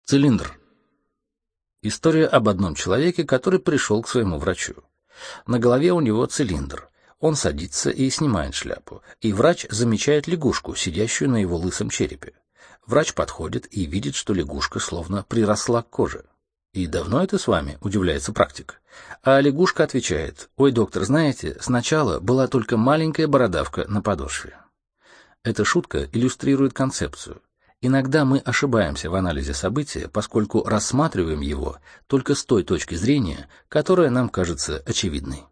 Цилиндр. История об одном человеке, который пришел к своему врачу. На голове у него цилиндр. Он садится и снимает шляпу, и врач замечает лягушку, сидящую на его лысом черепе. Врач подходит и видит, что лягушка словно приросла к коже. «И давно это с вами?» – удивляется практик. А лягушка отвечает: «Ой, доктор, знаете, сначала была только маленькая бородавка на подошве». Эта шутка иллюстрирует концепцию. Иногда мы ошибаемся в анализе события, поскольку рассматриваем его только с той точки зрения, которая нам кажется очевидной.